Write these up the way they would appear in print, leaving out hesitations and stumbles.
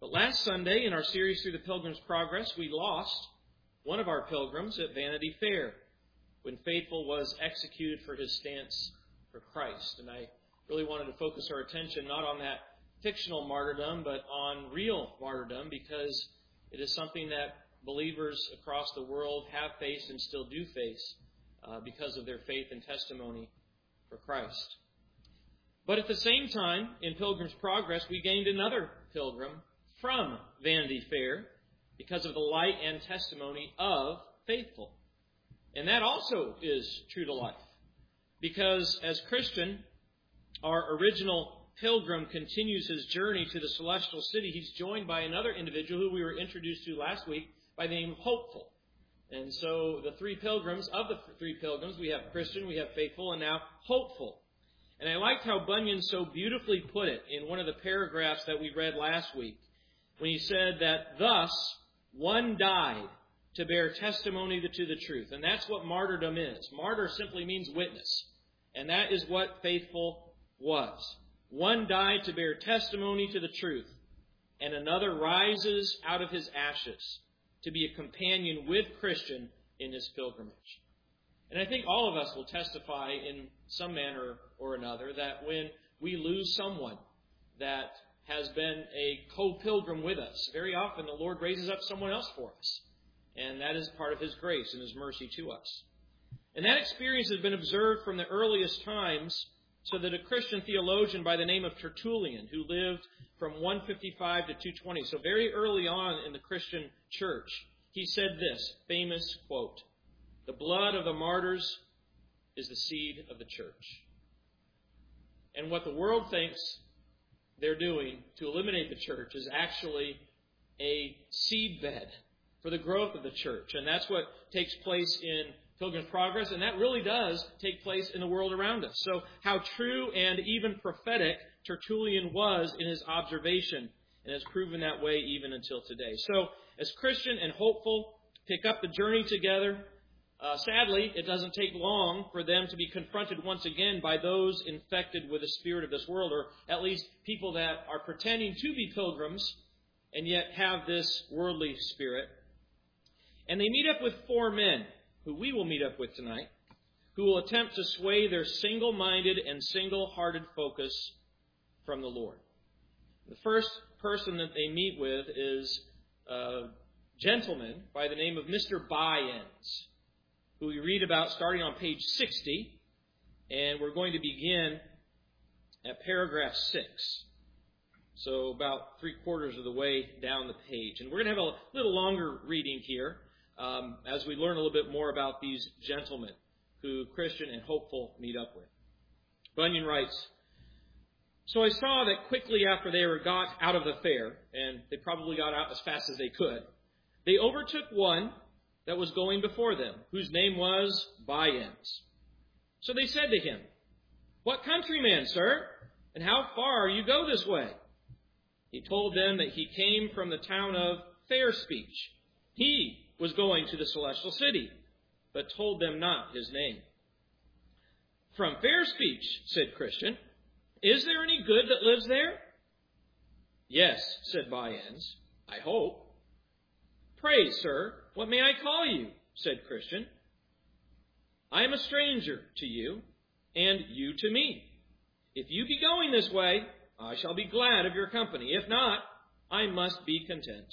But last Sunday, in our series through the Pilgrim's Progress, we lost one of our pilgrims at Vanity Fair when Faithful was executed for his stance for Christ. And I really wanted to focus our attention not on that fictional martyrdom, but on real martyrdom, because it is something that believers across the world have faced and still do face because of their faith and testimony for Christ. But at the same time, in Pilgrim's Progress, we gained another pilgrim from Vanity Fair because of the light and testimony of Faithful. And that also is true to life. Because as Christian, our original pilgrim continues his journey to the celestial city. He's joined by another individual who we were introduced to last week by the name of Hopeful. And so of the three pilgrims, we have Christian, we have Faithful, and now Hopeful. And I liked how Bunyan so beautifully put it in one of the paragraphs that we read last week, when he said that thus one died to bear testimony to the truth. And that's what martyrdom is. Martyr simply means witness. And that is what Faithful was. One died to bear testimony to the truth, and another rises out of his ashes to be a companion with Christian in his pilgrimage. And I think all of us will testify in some manner or another that when we lose someone that has been a co-pilgrim with us, very often the Lord raises up someone else for us. And that is part of His grace and His mercy to us. And that experience has been observed from the earliest times, so that a Christian theologian by the name of Tertullian, who lived from 155 to 220, so very early on in the Christian church, he said this famous quote, "The blood of the martyrs is the seed of the church." And what the world thinks they're doing to eliminate the church is actually a seedbed for the growth of the church. And that's what takes place in Pilgrim's Progress, and that really does take place in the world around us. So how true and even prophetic Tertullian was in his observation, and has proven that way even until today. So as Christian and Hopeful pick up the journey together, sadly, it doesn't take long for them to be confronted once again by those infected with the spirit of this world, or at least people that are pretending to be pilgrims and yet have this worldly spirit. And they meet up with four men, who we will meet up with tonight, who will attempt to sway their single-minded and single-hearted focus from the Lord. The first person that they meet with is a gentleman by the name of Mr. By-Ends, who we read about starting on page 60, and we're going to begin at paragraph 6. So about 3/4 of the way down the page. And we're going to have a little longer reading here as we learn a little bit more about these gentlemen who Christian and Hopeful meet up with. Bunyan writes, "So I saw that quickly after they were got out of the fair, and they probably got out as fast as they could, they overtook one that was going before them, whose name was By-Ends. So they said to him, 'What countryman, sir, and how far you go this way?' He told them that he came from the town of Fair Speech. He was going to the celestial city, but told them not his name. 'From Fair Speech,' said Christian, 'is there any good that lives there?' 'Yes,' said By-Ends, 'I hope.' 'Pray, sir, what may I call you?' said Christian. 'I am a stranger to you, and you to me. If you be going this way, I shall be glad of your company. If not, I must be content.'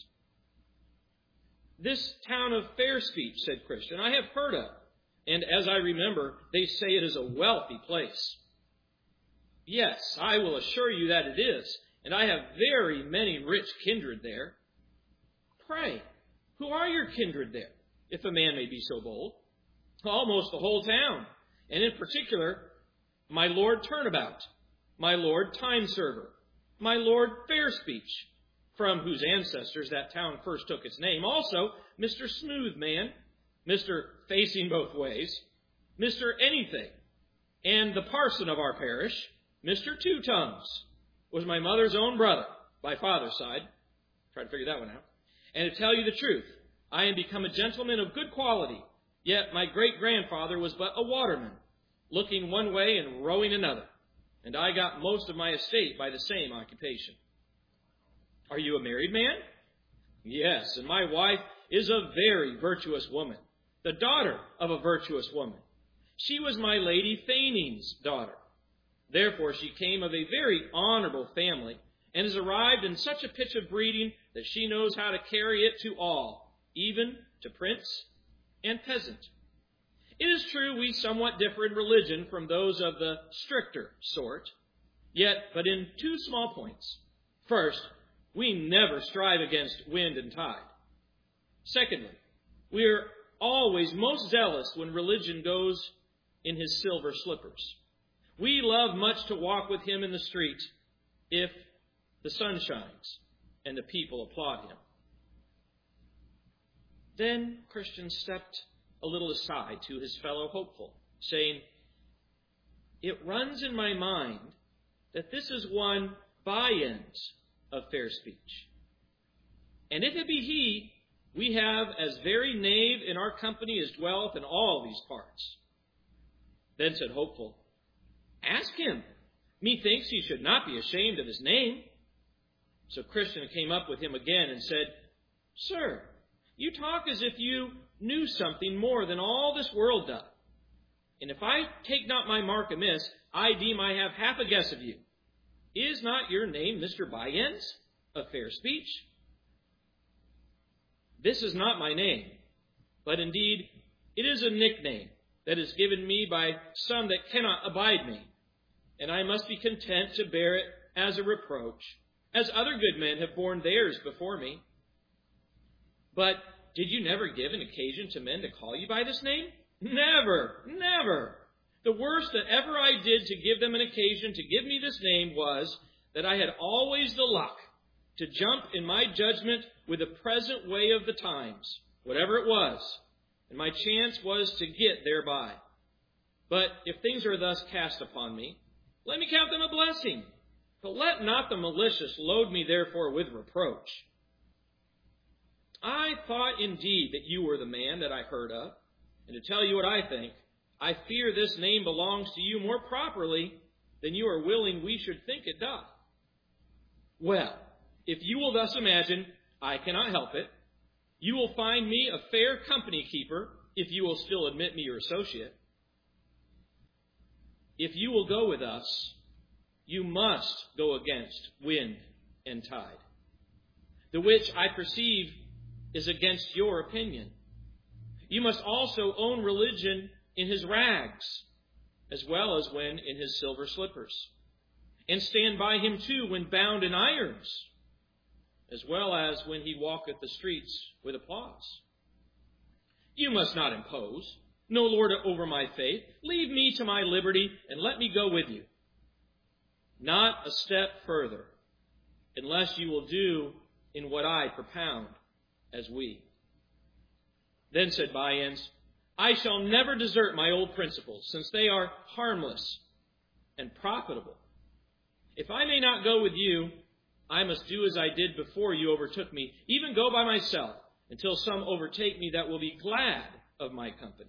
'This town of Fair Speech,' said Christian, 'I have heard of, and as I remember, they say it is a wealthy place.' 'Yes, I will assure you that it is, and I have very many rich kindred there.' 'Pray, who are your kindred there, if a man may be so bold?' 'Almost the whole town, and in particular, my Lord Turnabout, my Lord Timeserver, my Lord Fair Speech, from whose ancestors that town first took its name. Also, Mr. Smoothman, Mr. Facing Both Ways, Mr. Anything, and the parson of our parish, Mr. Two Tongues, was my mother's own brother by father's side.'" Try to figure that one out. "And to tell you the truth, I am become a gentleman of good quality, yet my great-grandfather was but a waterman, looking one way and rowing another, and I got most of my estate by the same occupation." Are you a married man? Yes, and my wife is a very virtuous woman, the daughter of a virtuous woman. She was my Lady Thaning's daughter. Therefore she came of a very honorable family, and has arrived in such a pitch of breeding that she knows how to carry it to all, even to prince and peasant. It is true we somewhat differ in religion from those of the stricter sort, yet but in two small points. First, we never strive against wind and tide. Secondly, we are always most zealous when religion goes in his silver slippers. We love much to walk with him in the street if the sun shines and the people applaud him. Then Christian stepped a little aside to his fellow hopeful, saying, "It runs in my mind that this is one By-ends of fair speech. And if it be he, we have as very knave in our company as dwelleth in all these parts." Then said Hopeful, "Ask him. Methinks he should not be ashamed of his name." So Christian came up with him again and said, "Sir, you talk as if you knew something more than all this world doth. And if I take not my mark amiss, I deem I have half a guess of you. Is not your name Mr. By-ends of fair speech?" "This is not my name, but indeed it is a nickname that is given me by some that cannot abide me, and I must be content to bear it as a reproach, as other good men have borne theirs before me." "But did you never give an occasion to men to call you by this name?" "Never, never. The worst that ever I did to give them an occasion to give me this name was that I had always the luck to jump in my judgment with the present way of the times, whatever it was, and my chance was to get thereby. But if things are thus cast upon me, let me count them a blessing, but let not the malicious load me therefore with reproach. I thought indeed that you were the man that I heard of, and to tell you what I think, I fear this name belongs to you more properly than you are willing we should think it doth. Well, if you will thus imagine, I cannot help it. You will find me a fair company keeper, if you will still admit me your associate. If you will go with us, you must go against wind and tide, the which I perceive is against your opinion. You must also own religion in his rags, as well as when in his silver slippers, and stand by him too when bound in irons, as well as when he walketh the streets with applause. You must not impose, no lord over my faith. Leave me to my liberty, and let me go with you. Not a step further, unless you will do in what I propound as we." Then said By-ends, "I shall never desert my old principles, since they are harmless and profitable. If I may not go with you, I must do as I did before you overtook me, even go by myself, until some overtake me that will be glad of my company."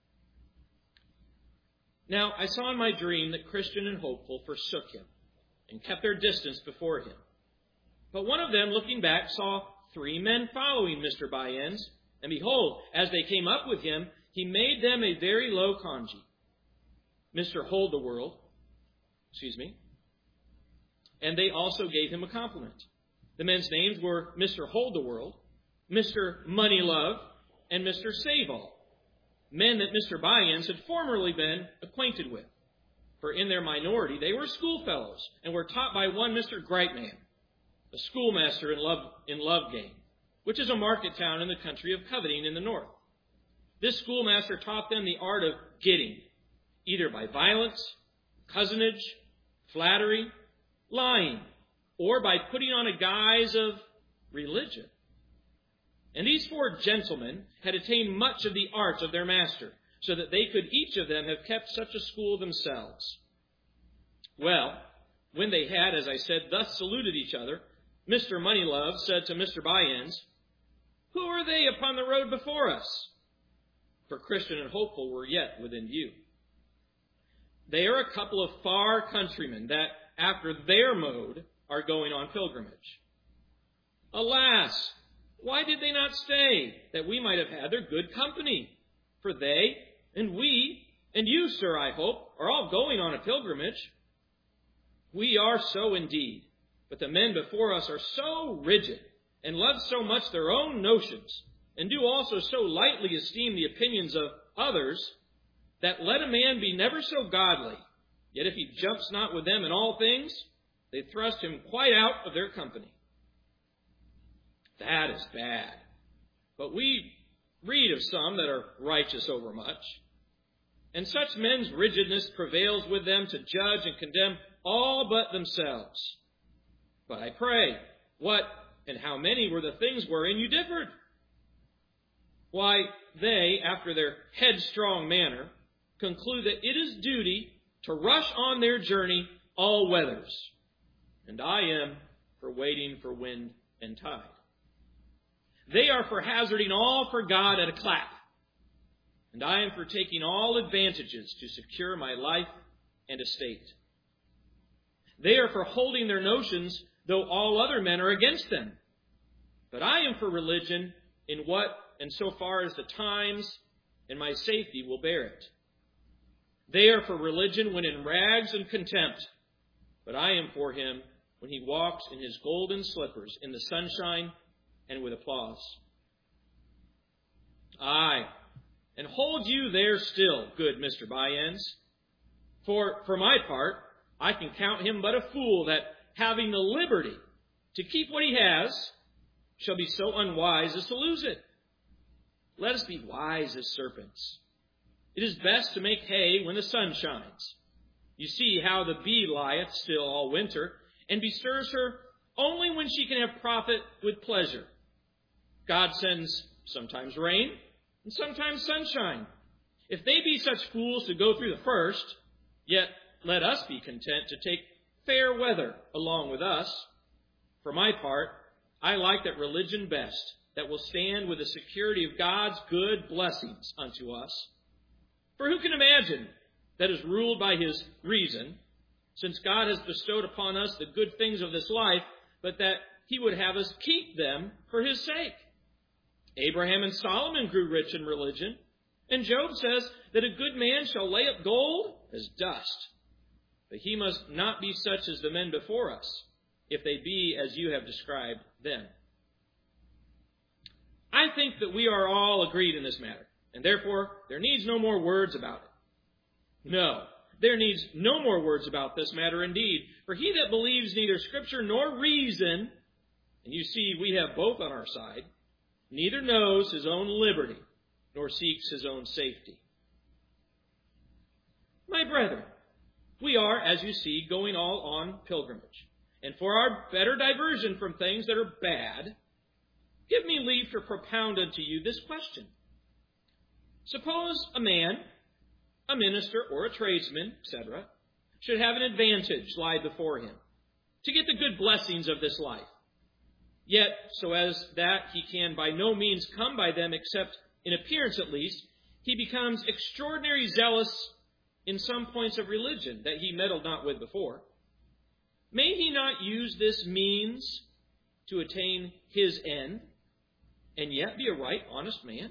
Now I saw in my dream that Christian and Hopeful forsook him, and kept their distance before him. But one of them, looking back, saw 3 men following Mr. By-ends, and behold, as they came up with him, he made them a very low congee. Mr. Hold-the-World, and they also gave him a compliment. The men's names were Mr. Hold-the-World, Mr. Money-Love, and Mr. Save-all, men that Mr. By-ends had formerly been acquainted with. For in their minority they were schoolfellows, and were taught by one Mr. Grightman, a schoolmaster in Loughgate, which is a market town in the country of Coveting in the north. This schoolmaster taught them the art of getting, either by violence, cozenage, flattery, lying, or by putting on a guise of religion. And these 4 gentlemen had attained much of the arts of their master, so that they could each of them have kept such a school themselves. Well, when they had, as I said, thus saluted each other, Mr. Money-Love said to Mr. By-ends, "Who are they upon the road before us?" For Christian and Hopeful were yet within view. "They are a couple of far countrymen that, after their mode, are going on pilgrimage." Alas, why did they not stay, that we might have had their good company? For they, and we, and you, sir, I hope, are all going on a pilgrimage. We are so indeed, but the men before us are so rigid, and love so much their own notions, and do also so lightly esteem the opinions of others, that let a man be never so godly, yet if he jumps not with them in all things, they thrust him quite out of their company. That is bad. But we read of some that are righteous overmuch, and such men's rigidness prevails with them to judge and condemn all but themselves. But I pray, what and how many were the things wherein you differed? Why, they, after their headstrong manner, conclude that it is duty to rush on their journey all weathers, and I am for waiting for wind and tide. They are for hazarding all for God at a clap, and I am for taking all advantages to secure my life and estate. They are for holding their notions, though all other men are against them. But I am for religion in what and so far as the times and my safety will bear it. They are for religion when in rags and contempt, but I am for him when he walks in his golden slippers in the sunshine and with applause. Aye, and hold you there still, good Mr. Byends. For my part, I can count him but a fool that, having the liberty to keep what he has, shall be so unwise as to lose it. Let us be wise as serpents. It is best to make hay when the sun shines. You see how the bee lieth still all winter, and bestirs her only when she can have profit with pleasure. God sends sometimes rain and sometimes sunshine. If they be such fools to go through the first, yet let us be content to take fair weather along with us. For my part, I like that religion best, that will stand with the security of God's good blessings unto us. For who can imagine that is ruled by his reason, since God has bestowed upon us the good things of this life, but that he would have us keep them for his sake? Abraham and Solomon grew rich in religion, and Job says that a good man shall lay up gold as dust. But he must not be such as the men before us, if they be as you have described them. I think that we are all agreed in this matter, and therefore there needs no more words about it. No, there needs no more words about this matter indeed, for he that believes neither Scripture nor reason, and you see we have both on our side, neither knows his own liberty nor seeks his own safety. My brethren, we are, as you see, going all on pilgrimage. And for our better diversion from things that are bad, give me leave to propound unto you this question. Suppose a man, a minister, or a tradesman, etc., should have an advantage lie before him, to get the good blessings of this life. Yet, so as that he can by no means come by them, except in appearance at least, he becomes extraordinarily zealous in some points of religion that he meddled not with before. May he not use this means to attain his end, and yet be a right, honest man?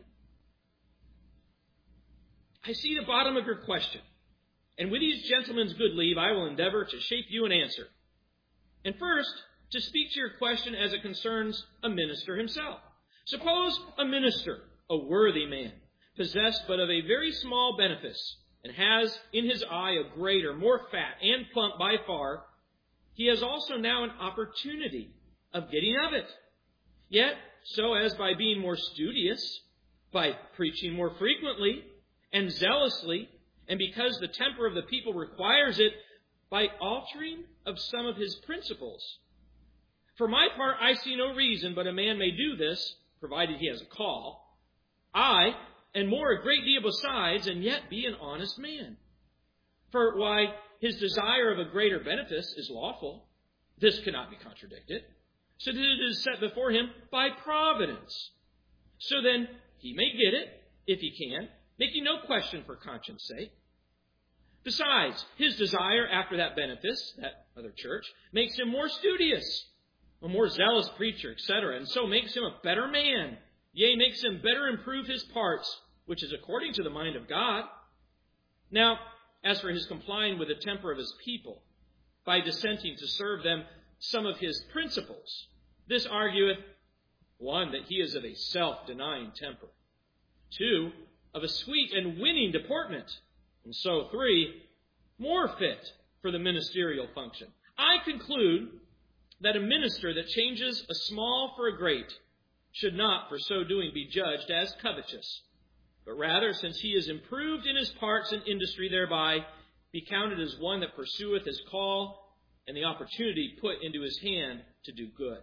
I see the bottom of your question, and with these gentlemen's good leave, I will endeavor to shape you an answer. And first, to speak to your question as it concerns a minister himself. Suppose a minister, a worthy man, possessed but of a very small benefice, and has in his eye a greater, more fat and plump by far, he has also now an opportunity of getting of it. Yet, so as by being more studious, by preaching more frequently and zealously, and because the temper of the people requires it, by altering of some of his principles. For my part, I see no reason but a man may do this, provided he has a call. Aye, and more a great deal besides, and yet be an honest man. For why, his desire of a greater benefice is lawful. This cannot be contradicted. So that it is set before him by providence. So then, he may get it, if he can, making no question for conscience sake. Besides, his desire after that benefice, that other church, makes him more studious. a more zealous preacher, etc., and so makes him a better man, yea, makes him better improve his parts, which is according to the mind of God. Now, as for his complying with the temper of his people, by dissenting to serve them some of his principles, this argueth, 1, that he is of a self-denying temper, 2, of a sweet and winning deportment, and so 3, more fit for the ministerial function. I conclude that a minister that changes a small for a great should not, for so doing, be judged as covetous, but rather, since he is improved in his parts and industry thereby, be counted as one that pursueth his call and the opportunity put into his hand to do good.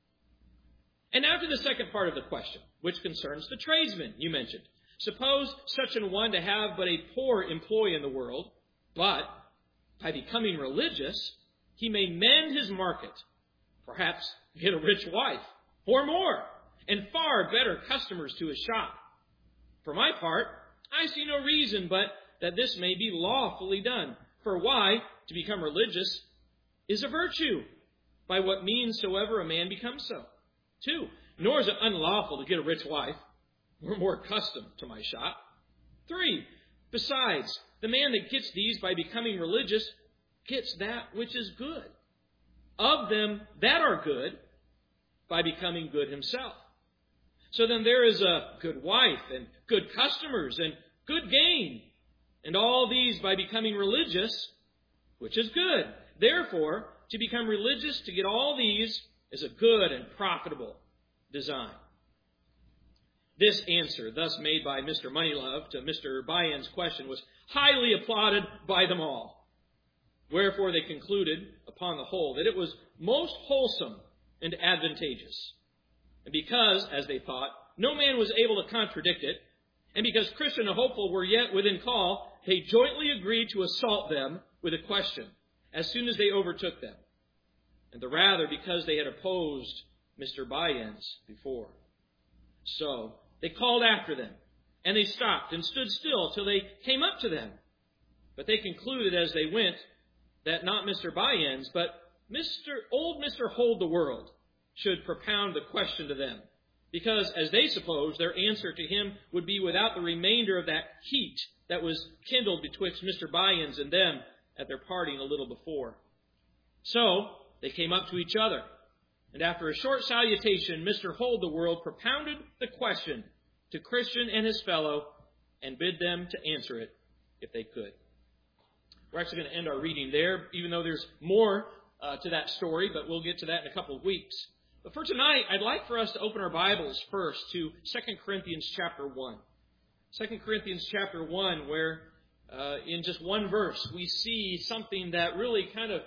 And now to the second part of the question, which concerns the tradesman you mentioned. Suppose such an one to have but a poor employee in the world, but by becoming religious, he may mend his market, perhaps get a rich wife, or more, and far better customers to his shop. For my part, I see no reason but that this may be lawfully done. For why? To become religious is a virtue, by what means soever a man becomes so. 2, nor is it unlawful to get a rich wife, or more accustomed to my shop. 3, besides, the man that gets these by becoming religious gets that which is good. Of them that are good, by becoming good himself. So then there is a good wife, and good customers, and good gain, and all these by becoming religious, which is good. Therefore, to become religious, to get all these, is a good and profitable design. This answer, thus made by Mr. Moneylove to Mr. By-End's question, was highly applauded by them all. Wherefore they concluded, upon the whole, that it was most wholesome and advantageous. And because, as they thought, no man was able to contradict it, and because Christian and Hopeful were yet within call, they jointly agreed to assault them with a question as soon as they overtook them. And the rather because they had opposed Mr. By-End's before. So they called after them, and they stopped and stood still till they came up to them. But they concluded as they went that not Mr. By-End's, but old Mr. Hold the World should propound the question to them, because, as they supposed, their answer to him would be without the remainder of that heat that was kindled betwixt Mr. By-End's and them at their parting a little before. So they came up to each other, and after a short salutation, Mr. Hold the World propounded the question to Christian and his fellow, and bid them to answer it if they could. We're actually going to end our reading there, even though there's more to that story, but we'll get to that in a couple of weeks. But for tonight, I'd like for us to open our Bibles first to 2 Corinthians chapter 1. 2 Corinthians chapter 1, where in just one verse we see something that really kind of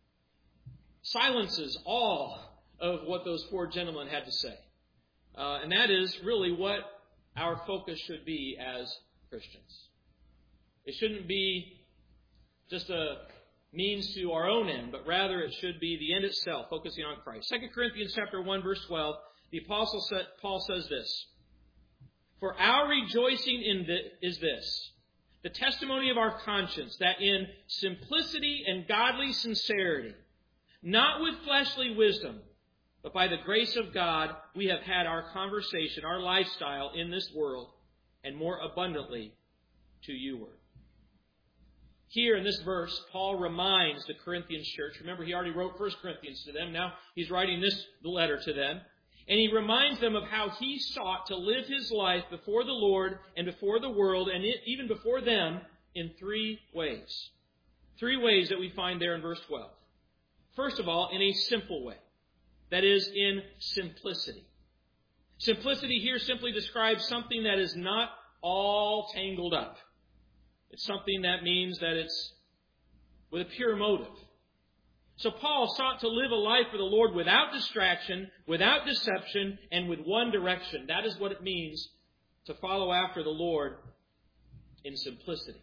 silences all of what those four gentlemen had to say. And that is really what our focus should be as Christians. It shouldn't be just a means to our own end, but rather it should be the end itself, focusing on Christ. 2 Corinthians chapter 1, verse 12, the Apostle Paul says this: "For our rejoicing is this, the testimony of our conscience, that in simplicity and godly sincerity, not with fleshly wisdom, but by the grace of God, we have had our conversation, our lifestyle in this world, and more abundantly to youward." Here in this verse, Paul reminds the Corinthians church. Remember, he already wrote 1 Corinthians to them. Now he's writing this letter to them. And he reminds them of how he sought to live his life before the Lord and before the world and even before them in three ways. Three ways that we find there in verse 12. First of all, in a simple way. That is, in simplicity. Simplicity here simply describes something that is not all tangled up. It's something that means that it's with a pure motive. So Paul sought to live a life for the Lord without distraction, without deception, and with one direction. That is what it means to follow after the Lord in simplicity.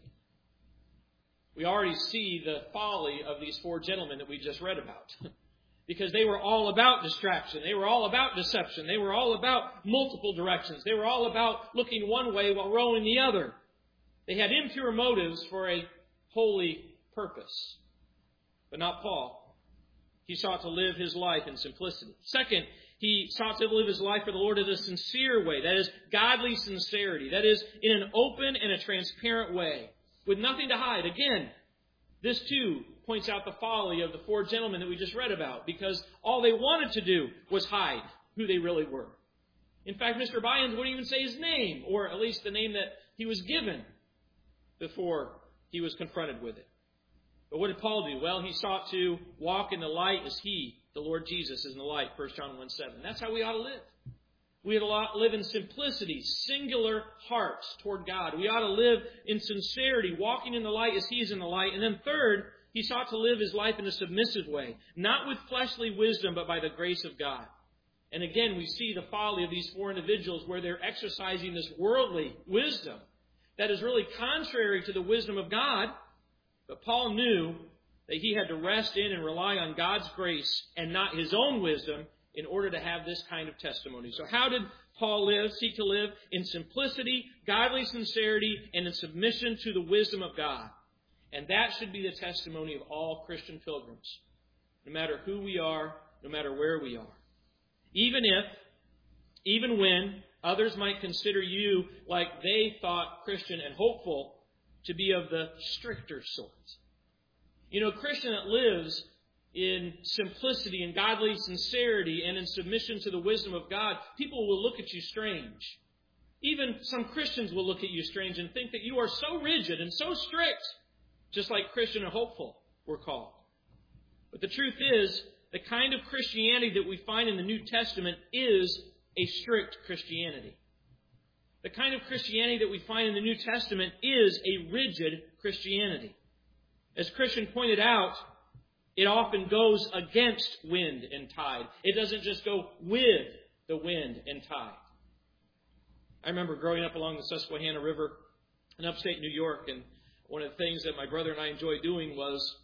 We already see the folly of these four gentlemen that we just read about. Because they were all about distraction. They were all about deception. They were all about multiple directions. They were all about looking one way while rowing the other. They had impure motives for a holy purpose. But not Paul. he sought to live his life in simplicity. Second, he sought to live his life for the Lord in a sincere way. That is, godly sincerity. That is, in an open and a transparent way, with nothing to hide. Again, this too points out the folly of the four gentlemen that we just read about, because all they wanted to do was hide who they really were. In fact, Mr. Byans wouldn't even say his name, or at least the name that he was given before he was confronted with it. But what did Paul do? Well, he sought to walk in the light as he, the Lord Jesus, is in the light, 1 John 1:7. That's how we ought to live. We ought to live in simplicity, singular hearts toward God. We ought to live in sincerity, walking in the light as he is in the light. And then third, he sought to live his life in a submissive way, not with fleshly wisdom, but by the grace of God. And again, we see the folly of these four individuals where they're exercising this worldly wisdom that is really contrary to the wisdom of God. But Paul knew that he had to rest in and rely on God's grace and not his own wisdom in order to have this kind of testimony. So how did Paul seek to live? In simplicity, godly sincerity, and in submission to the wisdom of God. And that should be the testimony of all Christian pilgrims, no matter who we are, no matter where we are. Even when others might consider you, like they thought Christian and hopeful, to be of the stricter sort. You know, a Christian that lives in simplicity and godly sincerity and in submission to the wisdom of God, people will look at you strange. Even some Christians will look at you strange and think that you are so rigid and so strict, just like Christian and hopeful were called. But the truth is, the kind of Christianity that we find in the New Testament is a strict Christianity. The kind of Christianity that we find in the New Testament is a rigid Christianity. As Christian pointed out, it often goes against wind and tide. It doesn't just go with the wind and tide. I remember growing up along the Susquehanna River in upstate New York, and one of the things that my brother and I enjoyed doing was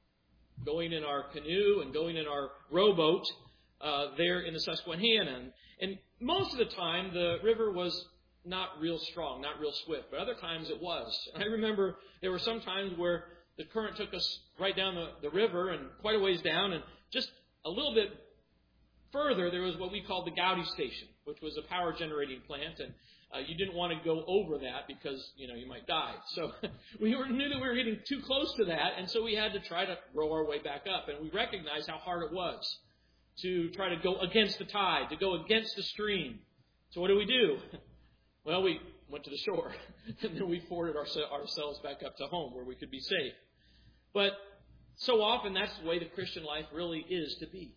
going in our canoe and going in our rowboat there in the Susquehanna. And most of the time, the river was not real strong, not real swift, but other times it was. And I remember there were some times where the current took us right down the river and quite a ways down, and just a little bit further, there was what we called the Gowdy Station, which was a power generating plant, and you didn't want to go over that because, you might die. So we knew that we were getting too close to that, and so we had to try to row our way back up, and we recognized how hard it was to try to go against the tide, to go against the stream. So what do? Well, we went to the shore, and then we forwarded ourselves back up to home where we could be safe. But so often, that's the way the Christian life really is to be.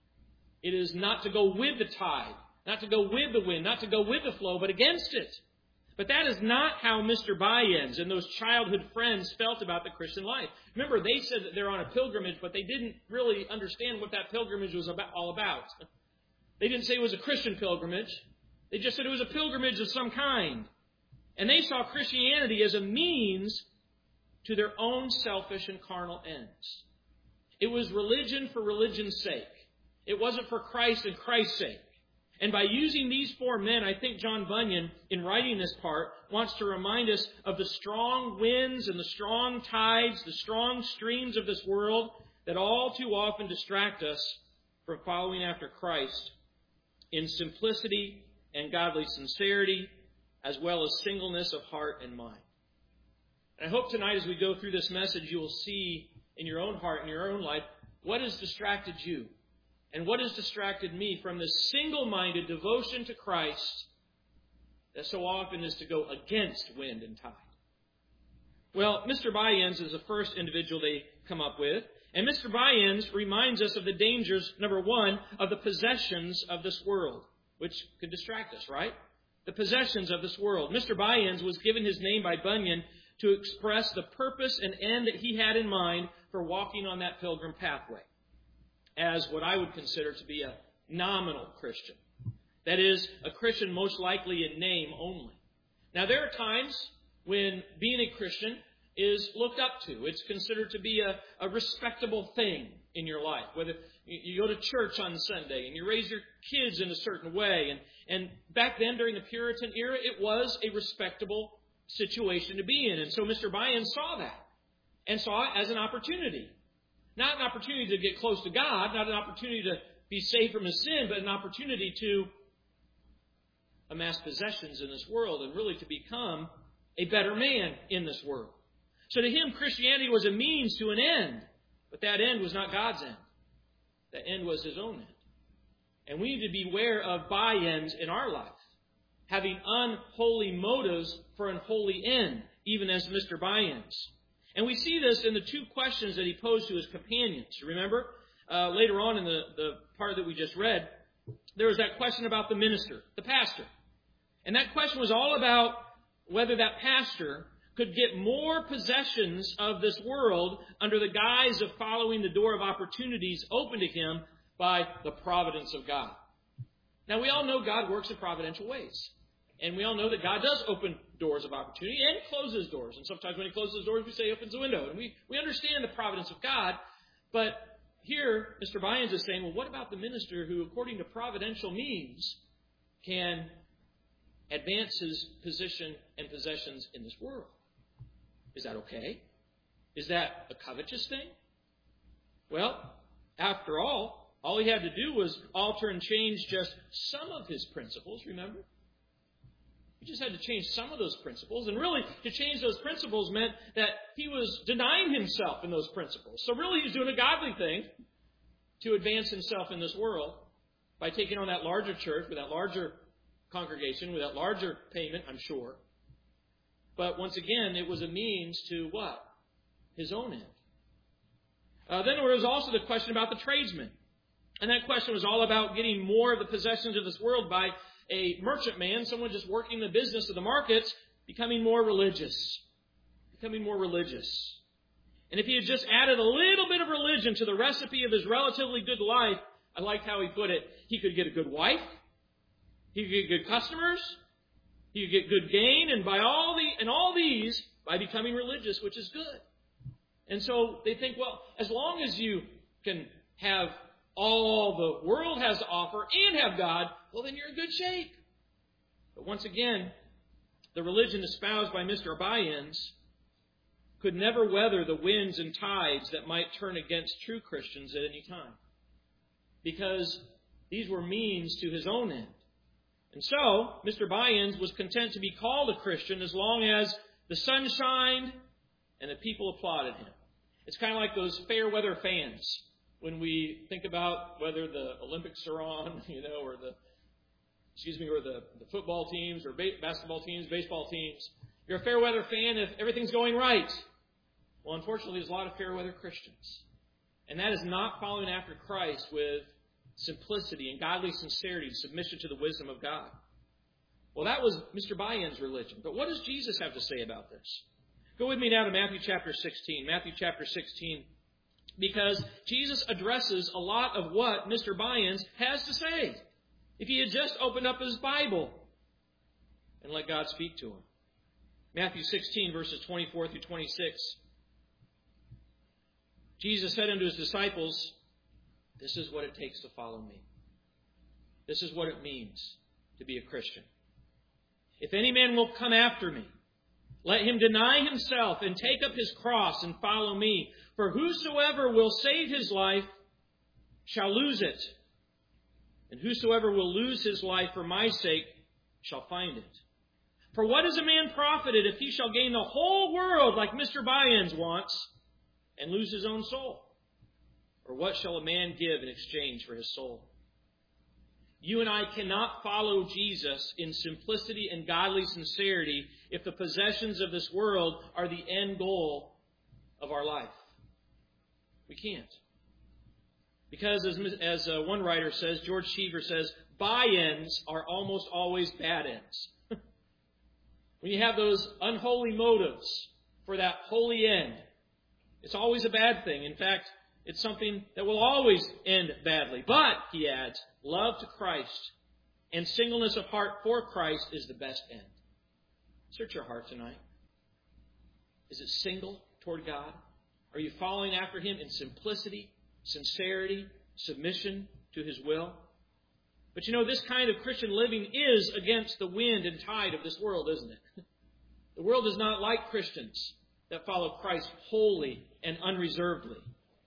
It is not to go with the tide, not to go with the wind, not to go with the flow, but against it. But that is not how Mr. Byans and those childhood friends felt about the Christian life. Remember, they said that they're on a pilgrimage, but they didn't really understand what that pilgrimage was all about. They didn't say it was a Christian pilgrimage. They just said it was a pilgrimage of some kind. And they saw Christianity as a means to their own selfish and carnal ends. It was religion for religion's sake. It wasn't for Christ and Christ's sake. And by using these four men, I think John Bunyan, in writing this part, wants to remind us of the strong winds and the strong tides, the strong streams of this world that all too often distract us from following after Christ in simplicity and godly sincerity, as well as singleness of heart and mind. And I hope tonight as we go through this message, you will see in your own heart, in your own life, what has distracted you and what has distracted me from this single-minded devotion to Christ that so often is to go against wind and tide. Well, Mr. Byans is the first individual they come up with. And Mr. Byans reminds us of the dangers, number one, of the possessions of this world, which could distract us, right? The possessions of this world. Mr. Byans was given his name by Bunyan to express the purpose and end that he had in mind for walking on that pilgrim pathway as what I would consider to be a nominal Christian. That is, a Christian most likely in name only. Now, there are times when being a Christian is looked up to. It's considered to be a respectable thing in your life. Whether you go to church on Sunday and you raise your kids in a certain way. And back then, during the Puritan era, it was a respectable situation to be in. And so Mr. Byans saw that and saw it as an opportunity. Not an opportunity to get close to God, not an opportunity to be saved from his sin, but an opportunity to amass possessions in this world and really to become a better man in this world. So to him, Christianity was a means to an end. But that end was not God's end. That end was his own end. And we need to beware of by-ends in our life. Having unholy motives for an unholy end, even as Mr. By-ends. And we see this in the two questions that he posed to his companions. Remember, later on in the part that we just read, there was that question about the minister, the pastor. And that question was all about whether that pastor could get more possessions of this world under the guise of following the door of opportunities open to him by the providence of God. Now, we all know God works in providential ways. And we all know that God does open doors of opportunity and closes doors. And sometimes when he closes doors, we say he opens a window. And we understand the providence of God. But here, Mr. By-ends is saying, well, what about the minister who, according to providential means, can advance his position and possessions in this world? Is that okay? Is that a covetous thing? Well, after all he had to do was alter and change just some of his principles, remember? He just had to change some of those principles. And really, to change those principles meant that he was denying himself in those principles. So really, he's doing a godly thing to advance himself in this world by taking on that larger church with that larger congregation, with that larger payment, I'm sure. But once again, it was a means to what? His own end. Then there was also the question about the tradesman. And that question was all about getting more of the possessions of this world by a merchant man, someone just working the business of the markets, becoming more religious. Becoming more religious. And if he had just added a little bit of religion to the recipe of his relatively good life, I liked how he put it, he could get a good wife, he could get good customers, he could get good gain, and all these by becoming religious, which is good. And so they think, well, as long as you can have all the world has to offer and have God, well, then you're in good shape. But once again, the religion espoused by Mr. By-ends could never weather the winds and tides that might turn against true Christians at any time. Because these were means to his own end. And so, Mr. By-ends was content to be called a Christian as long as the sun shined and the people applauded him. It's kind of like those fair weather fans. When we think about whether the Olympics are on, or the football teams or basketball teams, baseball teams. You're a fair weather fan if everything's going right. Well, unfortunately, there's a lot of fair weather Christians. And that is not following after Christ with simplicity and godly sincerity, submission to the wisdom of God. Well, that was Mr. By-ends' religion. But what does Jesus have to say about this? Go with me now to Matthew chapter 16. Matthew chapter 16. Because Jesus addresses a lot of what Mr. By-ends has to say. If he had just opened up his Bible and let God speak to him. Matthew 16, verses 24 through 26. Jesus said unto his disciples, this is what it takes to follow me. This is what it means to be a Christian. If any man will come after me, let him deny himself and take up his cross and follow me. For whosoever will save his life shall lose it. And whosoever will lose his life for my sake shall find it. For what is a man profited if he shall gain the whole world like Mr. By-ends wants and lose his own soul? Or what shall a man give in exchange for his soul? You and I cannot follow Jesus in simplicity and godly sincerity if the possessions of this world are the end goal of our life. We can't. Because as one writer says, George Cheever says, by-ends are almost always bad ends. When you have those unholy motives for that holy end, it's always a bad thing. In fact, it's something that will always end badly. But, he adds, love to Christ and singleness of heart for Christ is the best end. Search your heart tonight. Is it single toward God? Are you following after Him in simplicity, sincerity, submission to His will? But this kind of Christian living is against the wind and tide of this world, isn't it? The world does not like Christians that follow Christ wholly and unreservedly.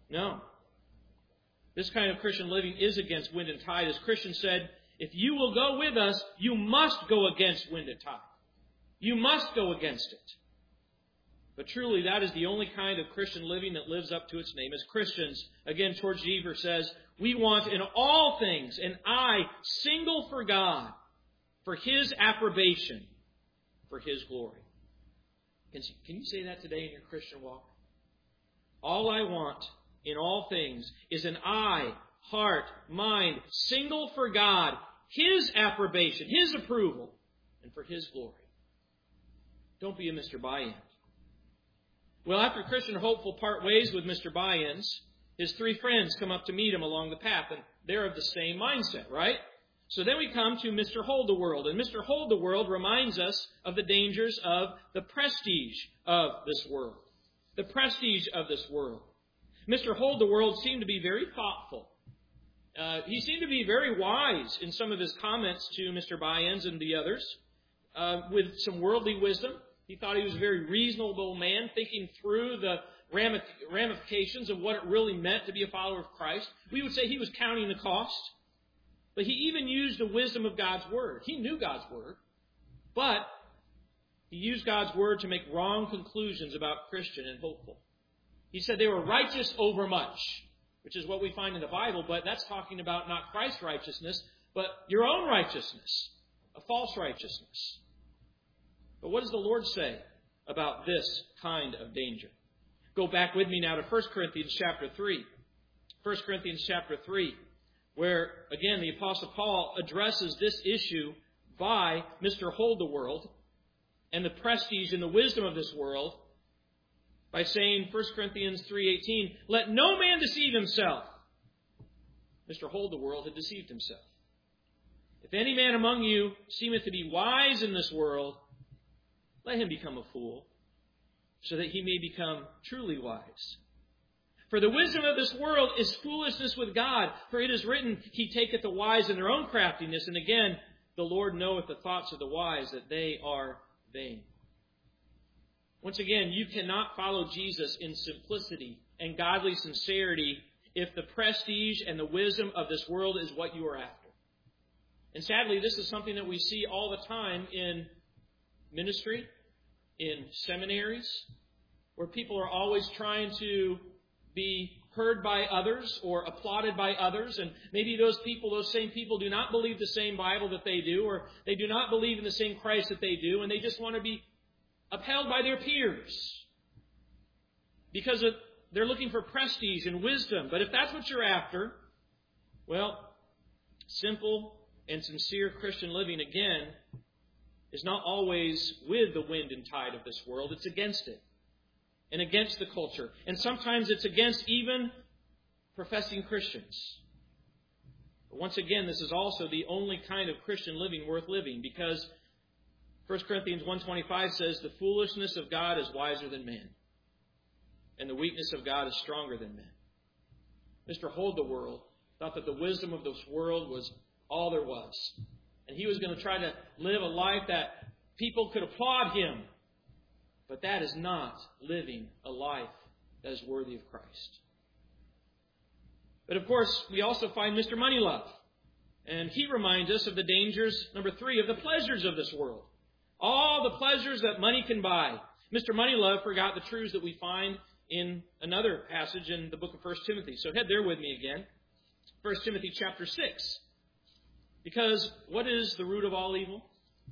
No. This kind of Christian living is against wind and tide. As Christian said, if you will go with us, you must go against wind and tide. You must go against it. But truly, that is the only kind of Christian living that lives up to its name. As Christians, again, George Deaver says, we want in all things an eye single for God, for His approbation, for His glory. Can you say that today in your Christian walk? All I want in all things is an eye, heart, mind, single for God, His approbation, His approval, and for His glory. Don't be a Mr. Buy-In. Well, after Christian Hopeful part ways with Mr. Buy-Ins, his three friends come up to meet him along the path, and they're of the same mindset, right? So then we come to Mr. Hold the World, and Mr. Hold the World reminds us of the dangers of the prestige of this world. The prestige of this world. Mr. Hold the World seemed to be very thoughtful. He seemed to be very wise in some of his comments to Mr. Buy-Ins and the others, with some worldly wisdom. He thought he was a very reasonable man, thinking through the ramifications of what it really meant to be a follower of Christ. We would say he was counting the cost. But he even used the wisdom of God's Word. He knew God's Word. But he used God's Word to make wrong conclusions about Christian and Hopeful. He said they were righteous over much, which is what we find in the Bible, but that's talking about not Christ's righteousness, but your own righteousness, a false righteousness. But what does the Lord say about this kind of danger? Go back with me now to 1 Corinthians chapter 3. 1 Corinthians chapter 3, where, again, the Apostle Paul addresses this issue by Mr. Hold the World and the prestige and the wisdom of this world by saying, 1 Corinthians 3:18, let no man deceive himself. Mr. Hold the World had deceived himself. If any man among you seemeth to be wise in this world, let him become a fool, so that he may become truly wise. For the wisdom of this world is foolishness with God. For it is written, He taketh the wise in their own craftiness. And again, the Lord knoweth the thoughts of the wise, that they are vain. Once again, you cannot follow Jesus in simplicity and godly sincerity if the prestige and the wisdom of this world is what you are after. And sadly, this is something that we see all the time in ministry, in seminaries, where people are always trying to be heard by others or applauded by others. And maybe those same people do not believe the same Bible that they do, or they do not believe in the same Christ that they do, and they just want to be upheld by their peers because they're looking for prestige and wisdom. But if that's what you're after, well, simple and sincere Christian living, again, is not always with the wind and tide of this world. It's against it and against the culture. And sometimes it's against even professing Christians. But once again, this is also the only kind of Christian living worth living, because 1 Corinthians 1:25 says, the foolishness of God is wiser than man, and the weakness of God is stronger than men. Mr. Hold the World thought that the wisdom of this world was all there was. And he was going to try to live a life that people could applaud him. But that is not living a life that is worthy of Christ. But of course, we also find Mr. Moneylove. And he reminds us of the dangers, number 3, of the pleasures of this world. All the pleasures that money can buy. Mr. Moneylove forgot the truths that we find in another passage in the book of 1 Timothy. So head there with me again. 1 Timothy chapter 6. Because what is the root of all evil?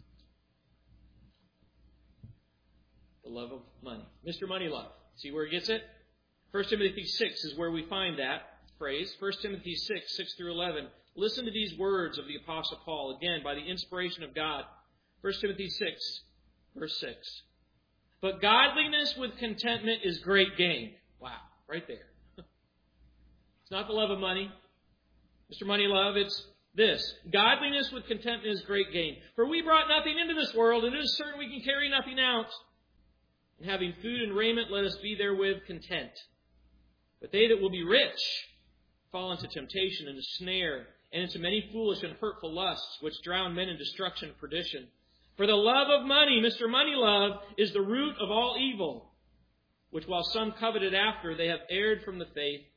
The love of money. Mr. Moneylove. See where he gets it? 1 Timothy 6 is where we find that phrase. 1 Timothy 6 through 11. Listen to these words of the Apostle Paul, again, by the inspiration of God. 1 Timothy 6, verse 6. But godliness with contentment is great gain. Wow, right there. It's not the love of money. Mr. Moneylove, it's this. Godliness with contentment is great gain. For we brought nothing into this world, and it is certain we can carry nothing out. And having food and raiment, let us be therewith content. But they that will be rich fall into temptation and a snare, and into many foolish and hurtful lusts, which drown men in destruction and perdition. For the love of money, Mr. Moneylove, is the root of all evil, which while some coveted after, they have erred from the faith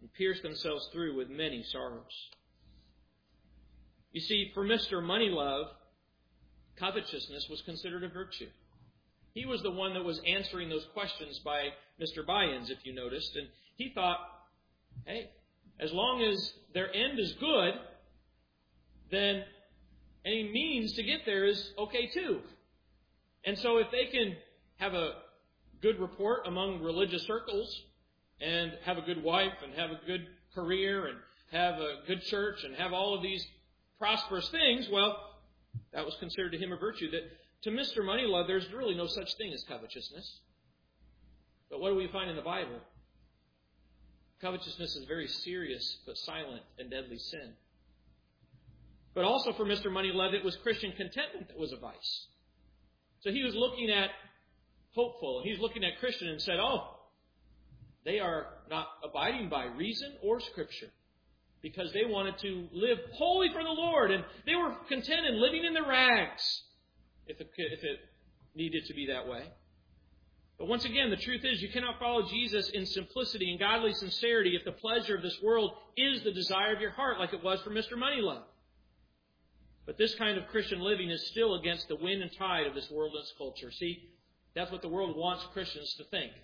and pierce themselves through with many sorrows. You see, for Mr. Moneylove, covetousness was considered a virtue. He was the one that was answering those questions by Mr. Byans, if you noticed. And he thought, hey, as long as their end is good, then any means to get there is okay too. And so if they can have a good report among religious circles and have a good wife and have a good career and have a good church and have all of these prosperous things, well, that was considered to him a virtue. That to Mr. Moneylove, there's really no such thing as covetousness. But what do we find in the Bible? Covetousness is a very serious but silent and deadly sin. But also for Mr. Moneylove, it was Christian contentment that was a vice. So he was looking at hopeful, and he was looking at Christian and said, oh, they are not abiding by reason or Scripture, because they wanted to live wholly for the Lord, and they were content in living in the rags, if it needed to be that way. But once again, the truth is you cannot follow Jesus in simplicity and godly sincerity if the pleasure of this world is the desire of your heart, like it was for Mr. Moneylove. But this kind of Christian living is still against the wind and tide of this world and its culture. See, that's what the world wants Christians to think.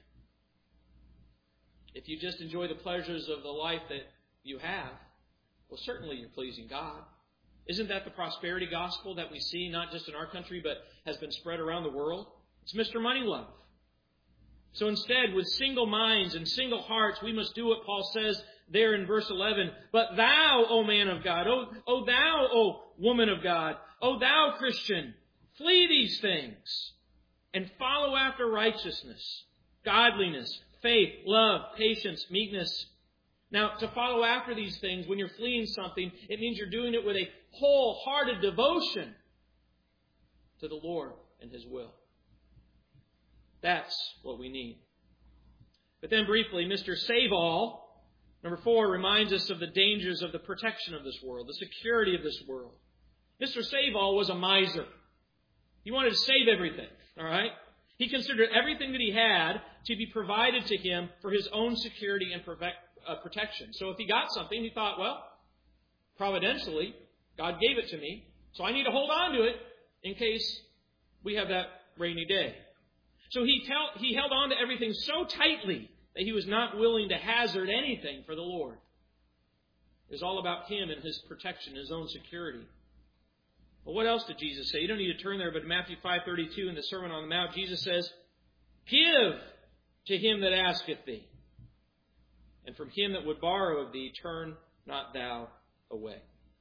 If you just enjoy the pleasures of the life that you have, well, certainly you're pleasing God. Isn't that the prosperity gospel that we see, not just in our country, but has been spread around the world? It's Mr. Moneylove. So instead, with single minds and single hearts, we must do what Paul says there in verse 11. But thou, O man of God, O thou, O woman of God, O thou Christian, flee these things and follow after righteousness, godliness, faith, love, patience, meekness. Now, to follow after these things, when you're fleeing something, it means you're doing it with a wholehearted devotion to the Lord and His will. That's what we need. But then briefly, Mr. Save-All, number 4, reminds us of the dangers of the protection of this world, the security of this world. Mr. Save-All was a miser. He wanted to save everything, all right? He considered everything that he had to be provided to him for his own security and protection. So if he got something, he thought, well, providentially, God gave it to me, so I need to hold on to it in case we have that rainy day. So he held on to everything so tightly that he was not willing to hazard anything for the Lord. It was all about him and his protection, his own security. Well, what else did Jesus say? You don't need to turn there, but in Matthew 5:32 in the Sermon on the Mount, Jesus says, give to him that asketh thee, and from him that would borrow of thee, turn not thou away.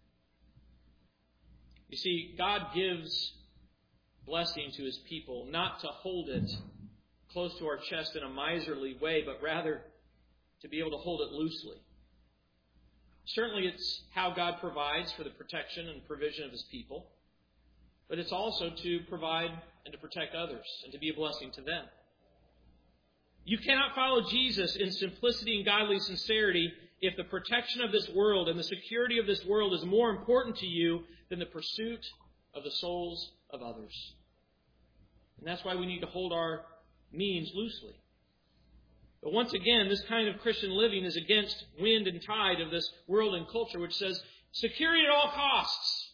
You see, God gives blessing to His people, not to hold it close to our chest in a miserly way, but rather to be able to hold it loosely. Certainly it's how God provides for the protection and provision of His people, but it's also to provide and to protect others and to be a blessing to them. You cannot follow Jesus in simplicity and godly sincerity if the protection of this world and the security of this world is more important to you than the pursuit of the souls of others. And that's why we need to hold our means loosely. But once again, this kind of Christian living is against wind and tide of this world and culture, which says security at all costs.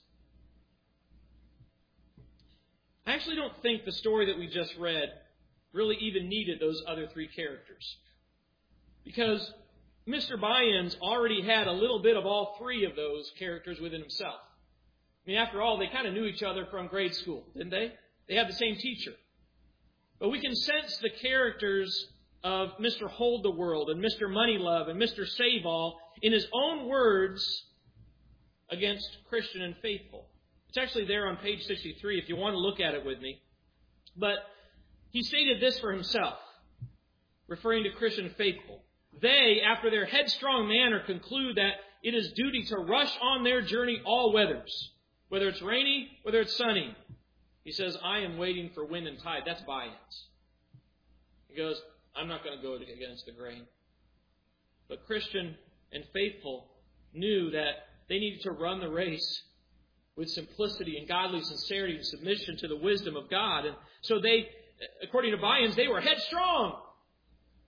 I actually don't think the story that we just read really even needed those other three characters. Because Mr. Byans already had a little bit of all three of those characters within himself. I mean, after all, they kind of knew each other from grade school, didn't they? They had the same teacher. But we can sense the characters of Mr. Hold the World and Mr. Moneylove and Mr. Save-All in his own words against Christian and Faithful. It's actually there on page 63 if you want to look at it with me. But he stated this for himself, referring to Christian and Faithful. They, after their headstrong manner, conclude that it is duty to rush on their journey all weathers, whether it's rainy, whether it's sunny. He says, I am waiting for wind and tide. That's Byans. He goes, I'm not going to go against the grain. But Christian and Faithful knew that they needed to run the race with simplicity and godly sincerity and submission to the wisdom of God. And so they, according to Byans, they were headstrong.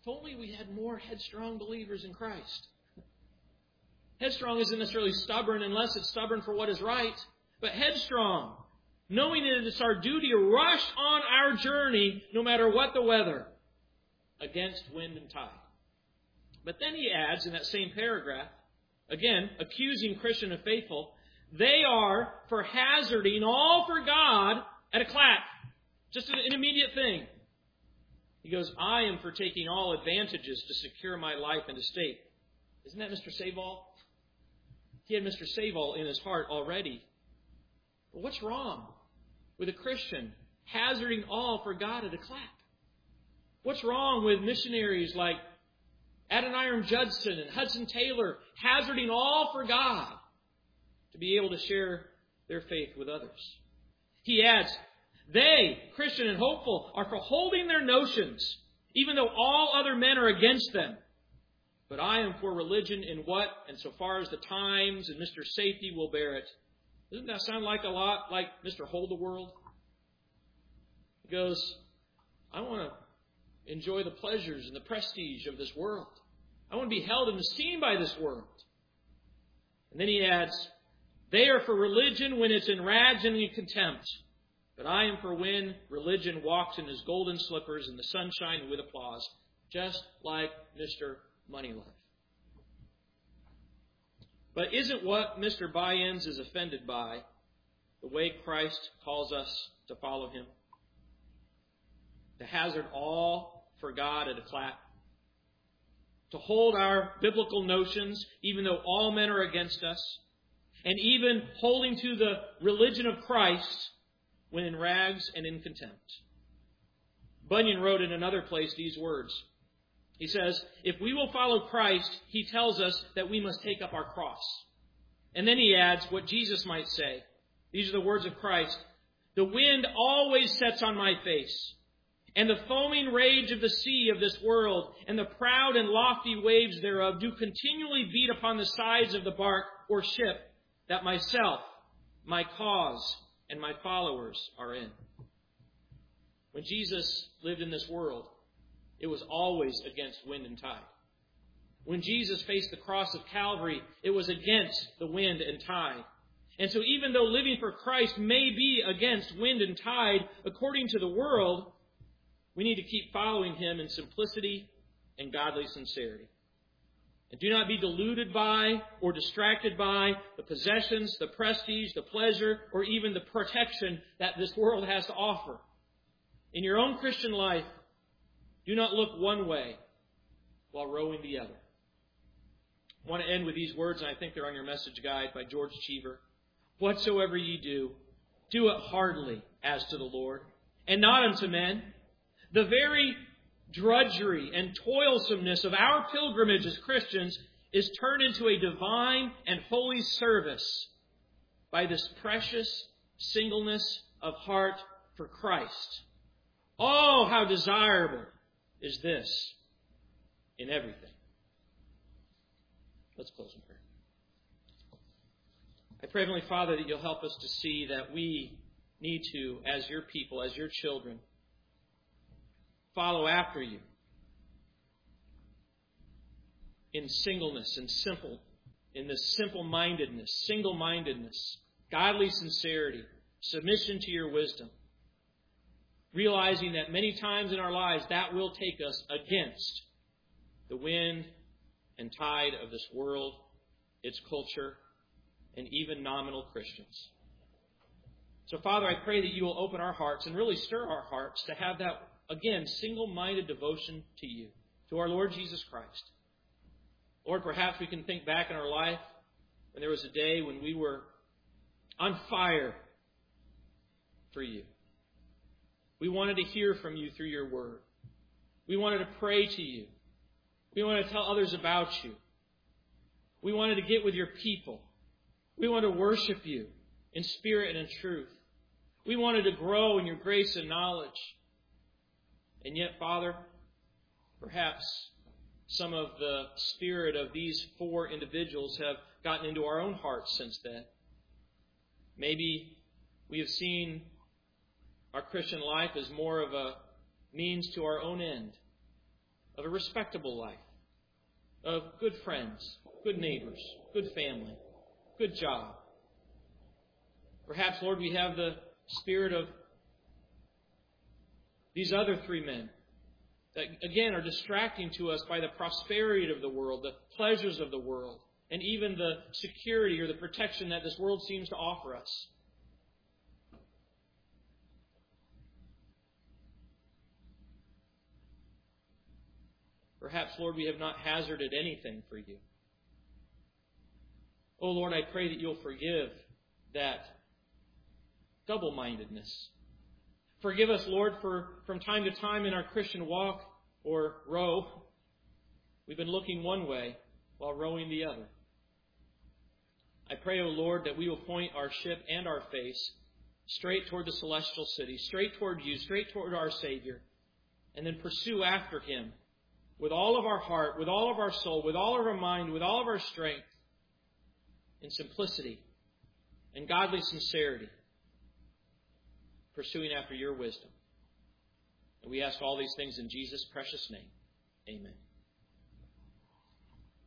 If only we had more headstrong believers in Christ. Headstrong isn't necessarily stubborn unless it's stubborn for what is right, but headstrong, knowing that it's our duty to rush on our journey no matter what the weather, against wind and tide. But then he adds in that same paragraph, again, accusing Christian and faithful, they are for hazarding all for God at a clap. Just an immediate thing. He goes, I am for taking all advantages to secure my life and estate. Isn't that Mr. Savoll? He had Mr. Savoll in his heart already. But what's wrong with a Christian hazarding all for God at a clap? What's wrong with missionaries like Adoniram Judson and Hudson Taylor hazarding all for God to be able to share their faith with others? He adds, they, Christian and hopeful, are for holding their notions, even though all other men are against them. But I am for religion in what, and so far as the times and Mr. Safety will bear it. Doesn't that sound like a lot like Mr. Hold the World? He goes, I want to enjoy the pleasures and the prestige of this world. I want to be held and esteemed by this world. And then he adds, they are for religion when it's in rags and in contempt. But I am for when religion walks in his golden slippers in the sunshine and with applause, just like Mr. Moneylife. But isn't what Mr. Byens is offended by the way Christ calls us to follow him? To hazard all for God at a clap? To hold our biblical notions even though all men are against us? And even holding to the religion of Christ when in rags and in contempt. Bunyan wrote in another place these words. He says, if we will follow Christ, he tells us that we must take up our cross. And then he adds what Jesus might say. These are the words of Christ. The wind always sets on my face, and the foaming rage of the sea of this world, and the proud and lofty waves thereof do continually beat upon the sides of the bark or ship that myself, my cause, and my followers are in. When Jesus lived in this world, it was always against wind and tide. When Jesus faced the cross of Calvary, it was against the wind and tide. And so even though living for Christ may be against wind and tide, according to the world, we need to keep following him in simplicity and godly sincerity. And do not be deluded by or distracted by the possessions, the prestige, the pleasure, or even the protection that this world has to offer. In your own Christian life, do not look one way while rowing the other. I want to end with these words, and I think they're on your message guide by George Cheever. Whatsoever ye do, do it heartily as to the Lord, and not unto men. The very drudgery and toilsomeness of our pilgrimage as Christians is turned into a divine and holy service by this precious singleness of heart for Christ. Oh, how desirable is this in everything. Let's close in prayer. I pray, Heavenly Father, that you'll help us to see that we need to, as your people, as your children, follow after you in singleness and simple, in this simple-mindedness, single-mindedness, godly sincerity, submission to your wisdom, realizing that many times in our lives that will take us against the wind and tide of this world, its culture, and even nominal Christians. So, Father, I pray that you will open our hearts and really stir our hearts to have that, again, single-minded devotion to you, to our Lord Jesus Christ. Lord, perhaps we can think back in our life when there was a day when we were on fire for you. We wanted to hear from you through your word. We wanted to pray to you. We wanted to tell others about you. We wanted to get with your people. We wanted to worship you in spirit and in truth. We wanted to grow in your grace and knowledge. And yet, Father, perhaps some of the spirit of these four individuals have gotten into our own hearts since then. Maybe we have seen our Christian life as more of a means to our own end. of a respectable life, of good friends, good neighbors, good family, good job. Perhaps, Lord, we have the spirit of these other three men that, again, are distracting to us by the prosperity of the world, the pleasures of the world, and even the security or the protection that this world seems to offer us. Perhaps, Lord, we have not hazarded anything for you. Oh, Lord, I pray that you'll forgive that double-mindedness. Forgive us, Lord, for from time to time in our Christian walk or row, we've been looking one way while rowing the other. I pray, O Lord, that we will point our ship and our face straight toward the celestial city, straight toward you, straight toward our Savior, and then pursue after Him with all of our heart, with all of our soul, with all of our mind, with all of our strength, in simplicity and godly sincerity, pursuing after your wisdom. And we ask all these things in Jesus' precious name. Amen.